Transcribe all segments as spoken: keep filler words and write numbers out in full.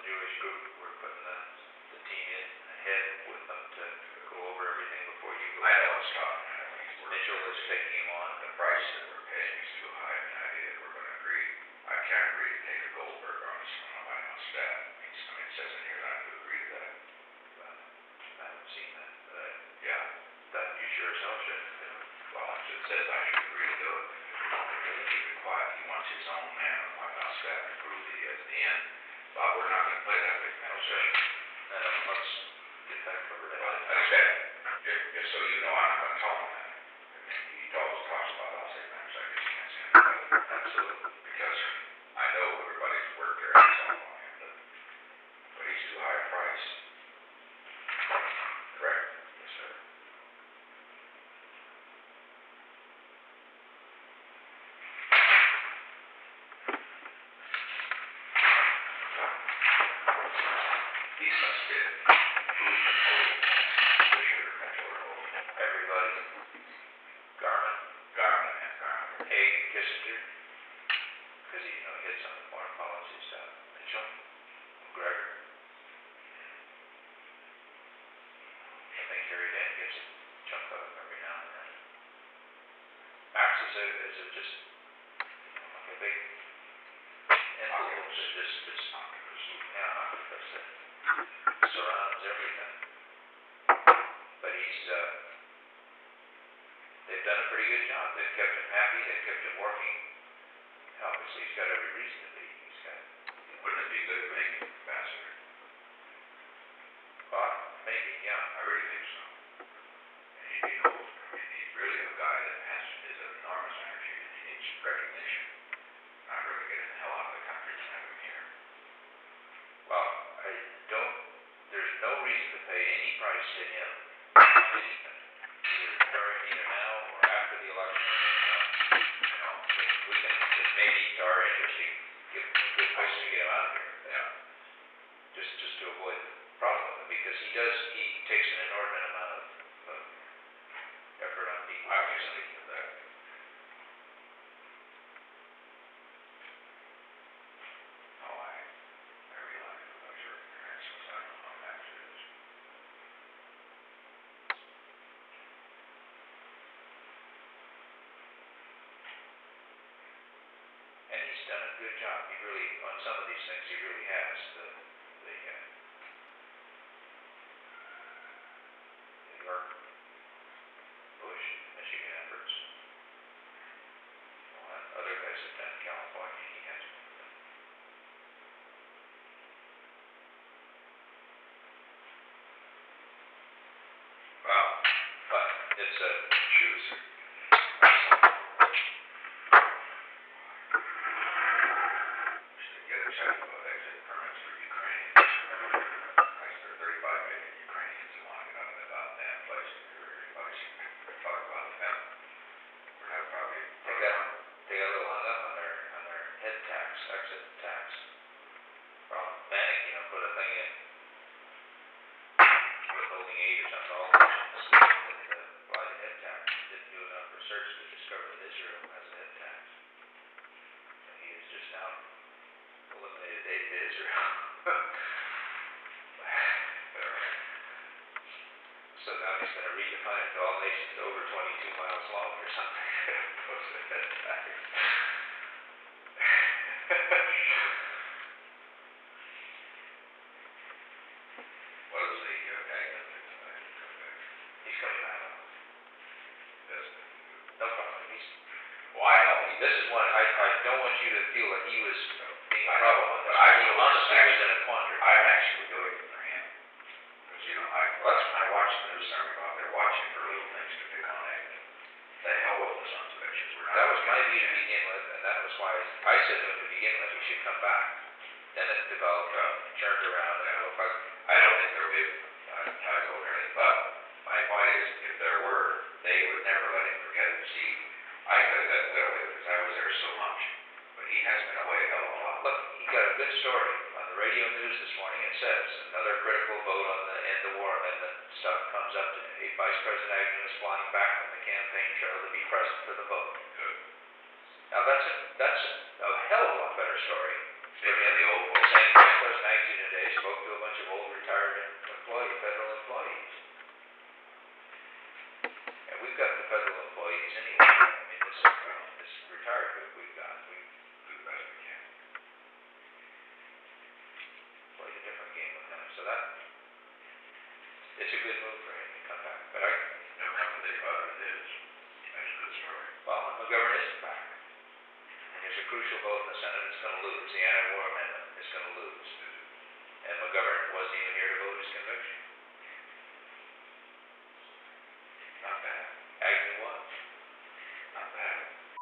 Jewish group. We're putting the, the team in ahead with them to go over everything before you go. I know it's tough. Mitchell is taking him on. The price that we're paying is too high. I mean, I think we're going to agree. I can't agree to take a Goldberg on somebody on staff. I mean, it says in here that I have to agree to that. Well, I haven't seen that, but I, yeah, that you sure as hell should. You know. Well, it says I should agree to do it. Really keep it quiet. He wants his own man on my staff to prove that he has the end. But we're not going to play that big metal session. And let's get that covered ahead. Well, I said, just, just so you know, I'm not going to tell him that. He always talks about outside matters. I just can't stand it. Absolutely. Because I know everybody's worked their ass off on him, but, but he's too high a price. Correct? Yes, sir. He's must be who's been told Fisher and told Everybody. Garmin. Garmin and Garmin. Hagen, Kissinger. Because he, you know, he hits on the foreign policy stuff. Mitchell. McGregor. I think Harry Dent gets a chunk of it every now and then. Max is a, is a just, you know, like a big envelope that just, just, yeah, octopus that surrounds everything. But he's, uh, they've done a pretty good job. They've kept him happy. They've kept him working. Obviously, he's got every reason to be. He's got, Wouldn't it be good to make him ambassador? well, maybe, yeah. I really think so. And he, he knows. I mean, he's really a guy that has is an enormous energy and he needs recognition. Not really getting the hell out of the country to have him here. Well, I don't, there's no reason to pay any price to him on anything. Either during, either now or after the election. You know, we, we can, it may be to our interest to give him a good place to get him out of here. Yeah. Just, just to avoid the problem with him, because he does, he takes an inordinate amount of, of effort on people. I was thinking of that. No, I, I realize it was your parents, so I don't know how much it is. And he's done a good job. He really, on some of these things, he really has. The, the, uh, New York, Bush, Michigan efforts. Well, other guys have done California. He hasn't. Well, But it's a, choose. Should get a check about exit permits for Ukrainians. I said thirty-five million Ukrainians who want to get out of that goddamn place. Everybody should talk about that. We're not probably. they got, they got a little hung up on their, on their head tax, exit tax. Well, Bannock, you know, put a thing in, withholding aid or something, all nations with the apply the head tax. Didn't do enough research to discover that Israel has a head tax. So he has just now eliminated aid to Israel. So now he's going to redefine it to all nations over twenty-two miles long or something. Goes to head tax. What is the uh, guy that thinks I can come back? He's coming back. That's No problem. He's, well, I know. this is one, I, I don't want you to feel that he was being a I know, problem with but this. I He feel honestly it's was in a quandary. I'm actually doing it for him. Because, you know, I, well, that's when I watch the news every about they're watching for little things to pick on it. The hell with the sons of bitches. We're not That was my gonna view to change. begin with, and that was why I said to him to begin with, he should come back. Then it developed, uh, turned around, and it looked like, I don't think there'll be uh, ties over anything, but my point is, if there were, they would never let him forget it. See, I could have got away with it because I was there so much. But he has been away a hell of a lot. look, he got a good story on the radio news this morning. It says, another critical vote on the end of war amendment stuff comes up today. Vice President Agnew is flying back from the campaign trail to be present for the vote. Good. Now that's a, that's a hell of a lot better story. Maybe in the old Saying Vice President Agnew today So that, it's a good move for him to come back, but I, No comment about it is, that's a good story. well, McGovern isn't back. And there's a crucial vote in the Senate, it's gonna lose, the anti-war amendment is gonna lose. And McGovern wasn't even here to vote his conviction. Not bad, Agnew was. not bad.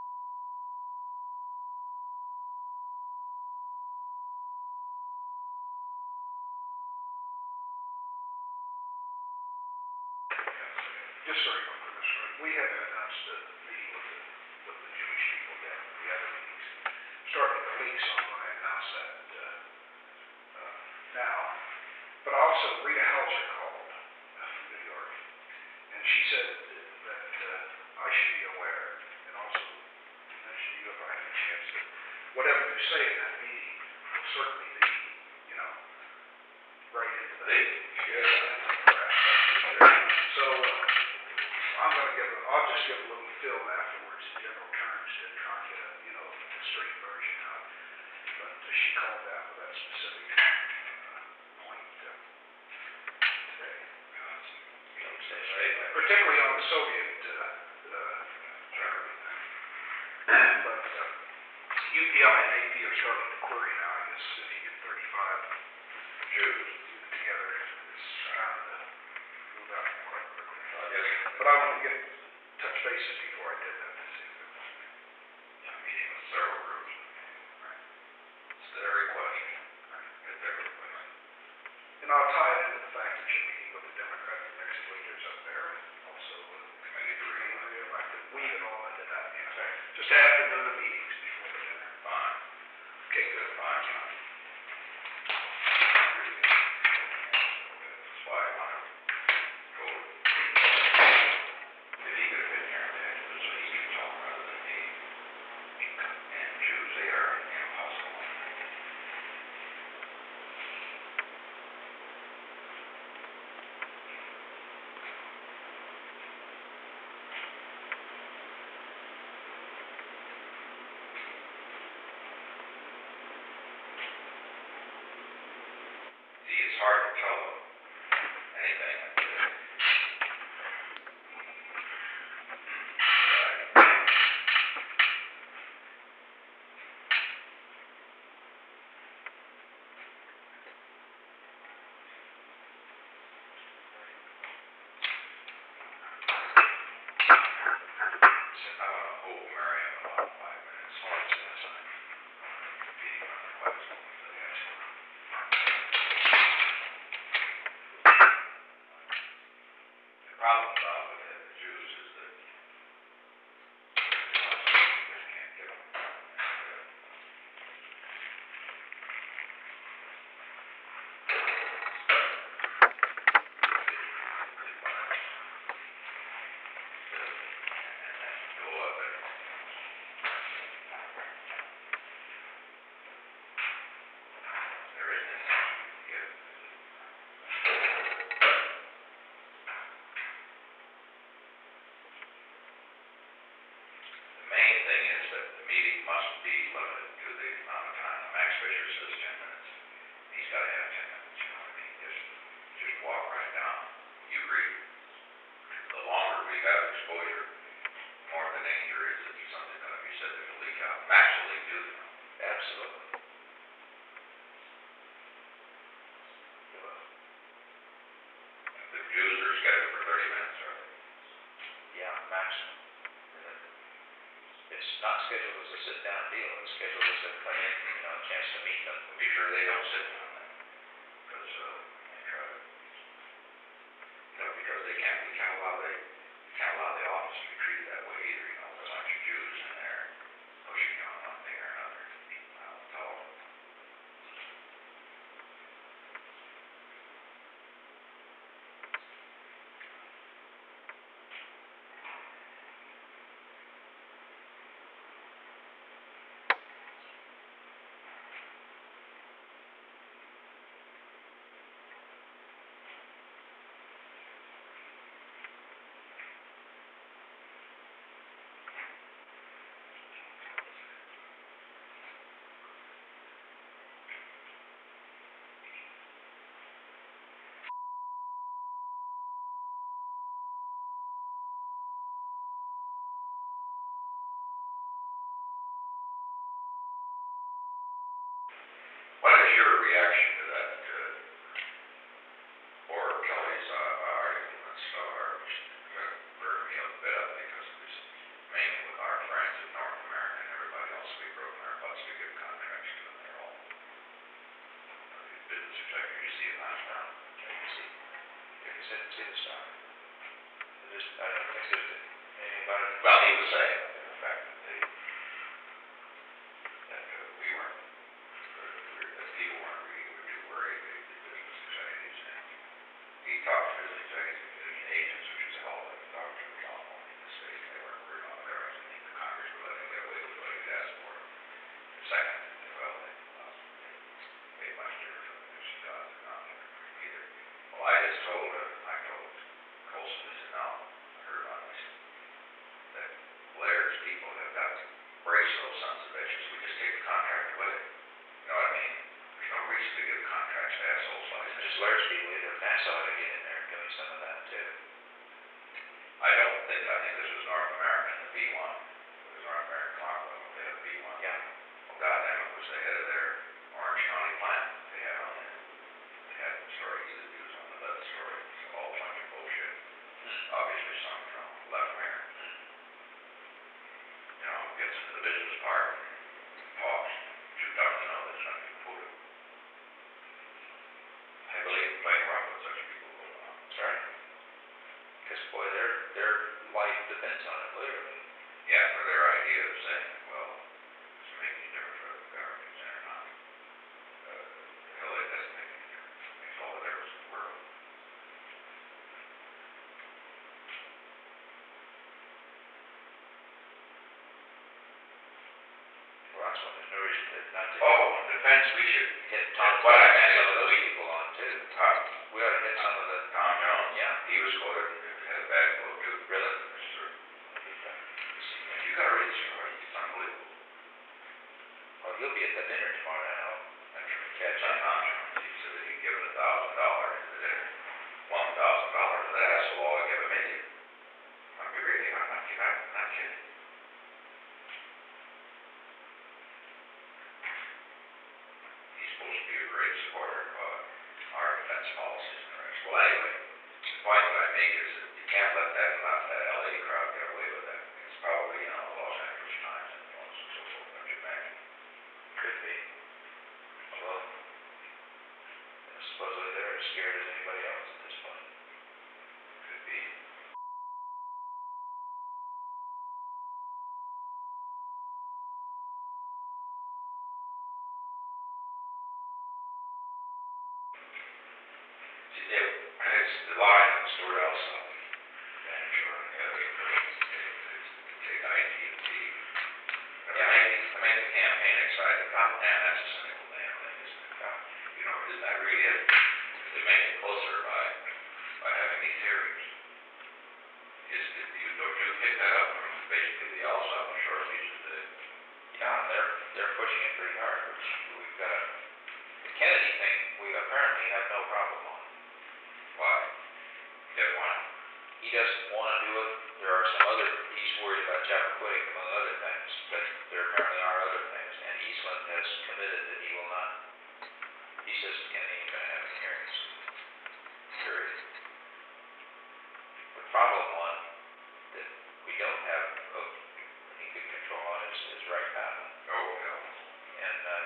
Just very quickly, Mister Wright, we haven't announced a meeting with the, with the Jewish people yet, the other meetings. Starting the leak, so I'm gonna announce that, uh, uh, now. But also, Rita Hauser called, uh, from New York, and she said that, uh, I should be aware, and also mention to you if I have a chance, that whatever you say in that meeting will certainly be, you know, right into the, Yeah. so, uh, I'm gonna give, a- I'll just give a little film afterwards in general terms to try and get a, you know, a straight version out. But uh, she called that with that specific, uh, point, uh, today. Don't say right. Particularly on the Soviet, uh, uh, terror thing. But, uh, U P I and A P are starting to query now, I guess, if you get thirty-five Jews together, it's bound to move out quite quickly. I guess, But I wanted to get, touch bases before I did that, to see if it was, I'm meeting with several groups. right, It's their request, right. at their request. And I'll tie it into the fact that you're meeting with the Democratic next leaders up there, and also, uh, Committee three, the elected, weave it all into that, you know, okay, just afternoon of meetings before the dinner. fine, Okay, good. fine, John. That's why I wanted to go. If he could have been here, then, so he could talk rather than me. And Jews, they are impossible. See, it's hard to tell them anything. Right. So I want to hold Miriam about five minutes. Oh, it's in the time. Competing on the quest. Yes. The problem about with the Jews is that they can't get them. Go up and there isn't anything to get. The main thing is that the meeting must be limited to the amount of time. Max Fisher says ten minutes. He's got to have ten minutes, you know what I mean? Just, just walk right down. You agree? The longer we have exposure, the more the danger is that there's something going to be said that will leak out. Max will leak too, you know. Absolutely. The Jews are scheduled for thirty minutes, right? Yeah, maximum. And it- It's not scheduled as a sit-down deal, it's scheduled as a come in, you know, a chance to meet them. We'll be sure they don't sit down then. Because, uh, they try to, you know, because they can't, we can't allow the, we can't allow the office to be treated that way either, you know, with a bunch of Jews in there pushing you on one thing or another. Well, it's all, What is your reaction to that, uh, or Kelly's, uh, article in Star, which got burned me a bit up because it was mainly with our friends in North America and everybody else we broke our butts to give contracts to, and they're all, uh, these business executives, you see it last time. I can see, I can see, see the stock. I just, I don't think there's anything about it. Well, he was saying, in fact, that they, that, uh, we weren't, uh, we- that people weren't really, were too worried, the the business executives, and he talked to business executives, union agents, which is a hell of a talk to the California, in the state, they weren't worried about their rights, I think the Congress would let him get away with what he asked for. And second, well, they, uh, they much different from the New Chicago, they're not different either. Well, I just told her, I told Colson, I said, no, I heard about this, that Blair's people have got to brace those sons of bitches, we just take the contract away. You know what I mean? There's no reason to give contracts to assholes like It's this. just large people, either NASA ought to get in there doing some of that too. I don't think, I think this was North American, the B one, it was North American Rockwell, they had the B one. Yeah. Well, goddamn, it was the head of their Orange County plant they had on there. They had the story, he was, he was on the left story, it's all a bunch of bullshit, obviously some from left wing. You know, gets into the business part, talks, too dumb to know there's nothing to put it. I believe in playing rough with such people, uh, That's right. Because boy, their, their life depends on it, literally. yeah, for their idea of saying, well, does it make any difference whether the government is in or not? Uh, hell, it doesn't make any difference. It makes all the difference in the world. Well, that's one, there's no reason to not to Oh, defense, we should hit Tom, what I and meant some is of those we- people on too. Huh? We ought to hit some of the, Tom Jones, yeah, he was quoted, had a bad quote too. really. Yes, sir. And you gotta read the story, it's unbelievable. Well, he'll be at the dinner tomorrow night, I'll That's right. catch John him. Tom Jones, he said that he'd given a thousand dollars to the dinner. One thousand dollars of that asshole ought to give a million. I'm really, I'm not kidding, I'm not kidding. He's supposed to be a great supporter of, uh, our defense policies and the rest. Well, anyway, the point that I make is that you can't let that, let that L A crowd get away with that. It's probably, you know, the Los Angeles Times influence and so forth, don't you imagine? Could be. Although, you know, supposedly they're as scared as anybody else at this point. Could be. See, it, it's the line on Stuart Elson, manager on the other, take I T and T. Yeah, I make, I make the campaign excited, God damn, that's a cynical damn thing, isn't it? God, you know, isn't that really it? They make it closer by, by having these hearings. Is, did you, don't you pick that up from basically the Alsop and Short Lease today? Yeah, they're, they're pushing it pretty hard, which we've got, the Kennedy thing, we apparently have no problem on. Why? Get one. He doesn't want to do it. There are some other, he's worried about Chappaquiddick among other things, but there apparently are other things. And Eastland has committed that he will not, he says Kennedy ain't gonna have any hearings. Period. The problem one that we don't have of any good control on is, is Wright Patman. Oh, hell. And, uh,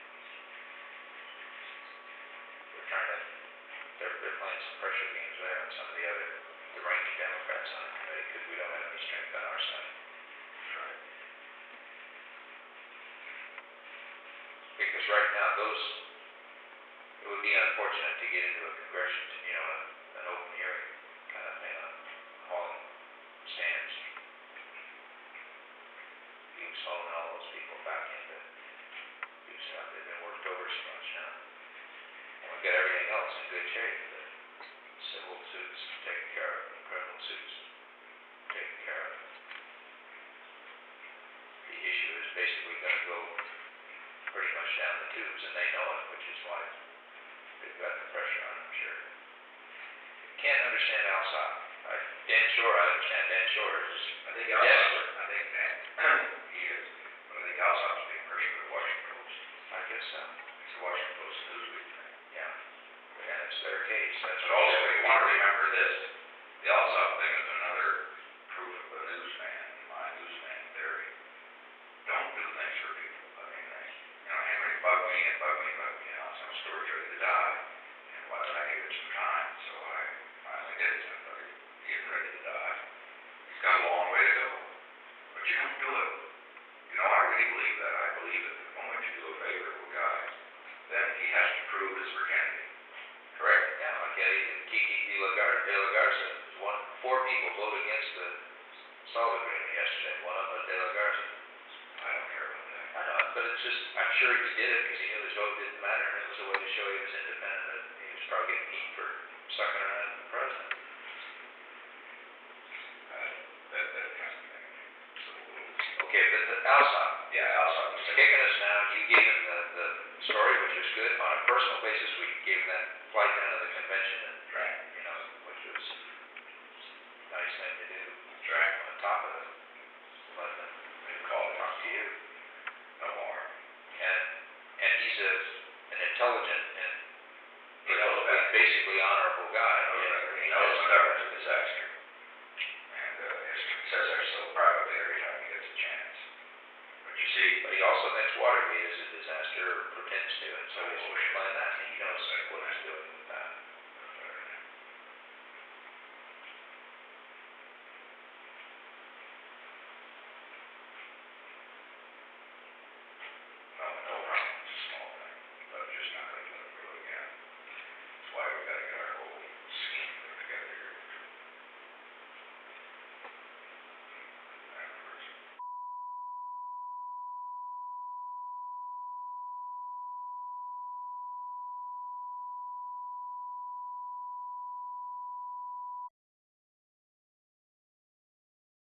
we're trying to, they're, they're playing some pressure games there on some of the other, the ranking Democrats on the committee, because we don't have any strength on our side. That's right. Because right now, those, it would be unfortunate to get into a congression, you know, a- an open hearing kind of thing on hauling stands. Being slow and all those people back into do stuff, they've been worked over so much now. And we've got everything else in good shape, the civil suits taken care of, the criminal suits taken care of. The issue is basically gonna go pretty much down the tubes, and they know it, which is why they've got the pressure on, I'm sure. Can't understand Alsop. I, Dan Shore, I understand Dan Shore is I think desperate. Alsop, I think that, he is, but I think Alsop's being pressured by Washington Post. I guess so. It's Washington Post and Newsweek thing. yeah, and it's their case, that's But what. also, you wanna remember this, the Alsop thing is another proof of a newsman, my newsman theory. Don't do things for people. I mean, they, you know, Henry bugged me and bugged me and bugged me, and I was on storage ready to die. And why did I give it some time? So I finally did, so I thought he was getting ready to die. He's got a long way to go. But you don't do it. You know, I really believe that. I believe that the moment you do a favor to a guy, then he has to prove his virginity. Correct? Yeah, like Eddie, Kiki De La Gar- De La Garza, one, four people voted against the salt agreement yesterday, one of them was De La Garza. I don't care about that. I know, but it's just, I'm sure he did it because he knew his vote didn't matter, and it was a way to show he was independent, and he was probably getting heat for sucking around as the president. Uh, that, that kind of thing. So, Okay, but the Alsop, yeah, Alsop was he's kicking us now, you gave him the, the story, which was good, on a personal basis, we gave him that flight down to the convention, and, right. you know, which was a nice thing to do, That's right. on top of it, let them They call it talk to you. no more. And, and he's a, an intelligent and, you He know, knows better. basically honorable guy. He knows better. He knows the government's a disaster. And, uh, he says that so privately every time he gets a chance. But you see, But he also thinks Watergate is a disaster, or pretends to, and so he's oh,